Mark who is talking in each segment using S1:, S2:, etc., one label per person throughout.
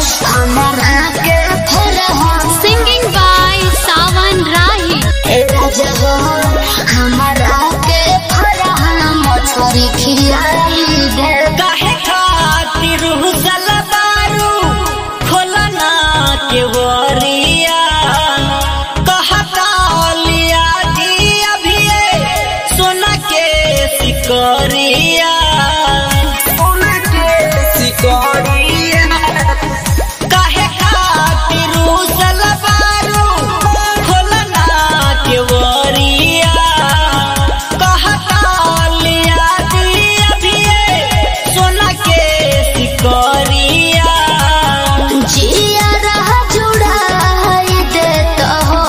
S1: हमारा के Farha.
S2: Singing by सावन राही।
S1: ए राजा हो हमारा के फरहा मछरी खियाई दे।
S3: काहे खातिर हुसल बारू खोलना के वरिया कहता लिया दी अभी सोना के सिकरिया सोना के सिकरिया काहे खातिर हुसल बारू खोलना के वरिया कहता लिया दी अभी सोना के सिकरिया
S1: जिया रहा जुड़ाई देता हो।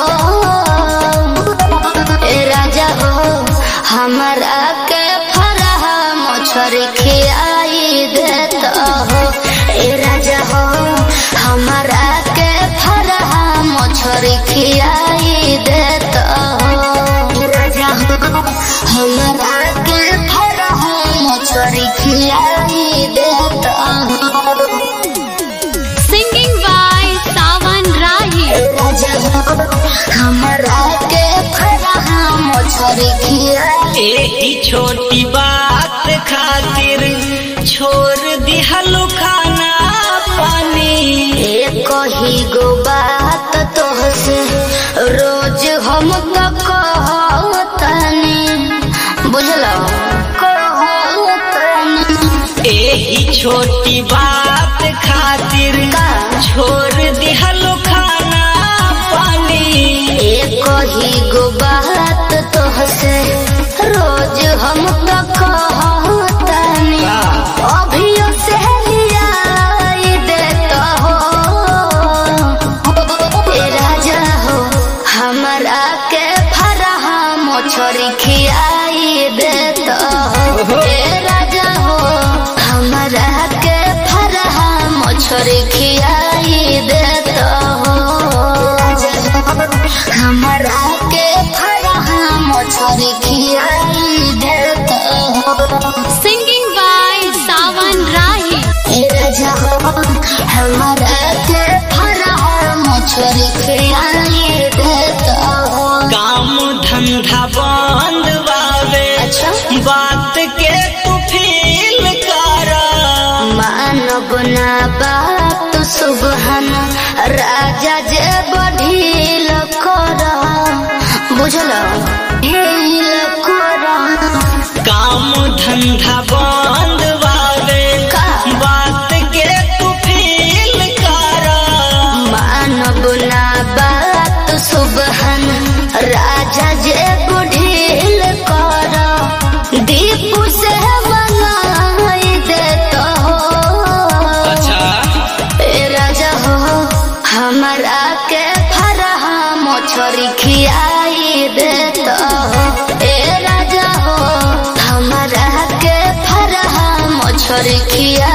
S1: ए राजा हो हमारा के फरहा मछरी खियाई देता हो। ए राजा हो हमारा के फरहा मछरी खियाई देता हो। ए राजा हो हमारा के फरहा मछरी खियाई देता हो।
S2: सिंगिंग बाय सावन राही।
S1: हमारा के फरहा मछरी खियाई।
S3: एही छोटी बात खातिर छोड़ दिहलु खाना पानी।
S1: एक ही गो बात तोहसे रोज हम तो कहतनी बुझलो कहतनी।
S3: एही छोटी बात खातिर छोड़ दिहलु खाना पानी।
S1: एक ही गो बात तोहसे रोज हम तो कहतनी अभियो से लियाई देता हो। ए राजा हो हमारा के फरहा मछरी खियाई देता हो। ए राजा हो हमारा के फरहा मछरी खियाई देता हो। हमारा के फरहा मछरी खियाई देता हो।
S2: सिंगिंग बाय सावन राही।
S1: ए राजा हो हमारा के फरहा मछरी खियाई देता हो।
S3: काम धंधा बंद बावे
S1: अच्छा
S3: बात के तू फील करा।
S1: मानव ना बात सुबहन राजा जे बढ़ील कर बुझलो ढील कर।
S3: काम धंधा बंद बावे
S1: का?
S3: बात के तू फील करा।
S1: मानव ना बात सुबहन राजा जे बढ़ील कर। दीपू से बनाई देता हो। ए राजा हो हमारा के फरहा मछरी खियाई देता हो। ए राजा हो हमारा के फरहा मछरी खिया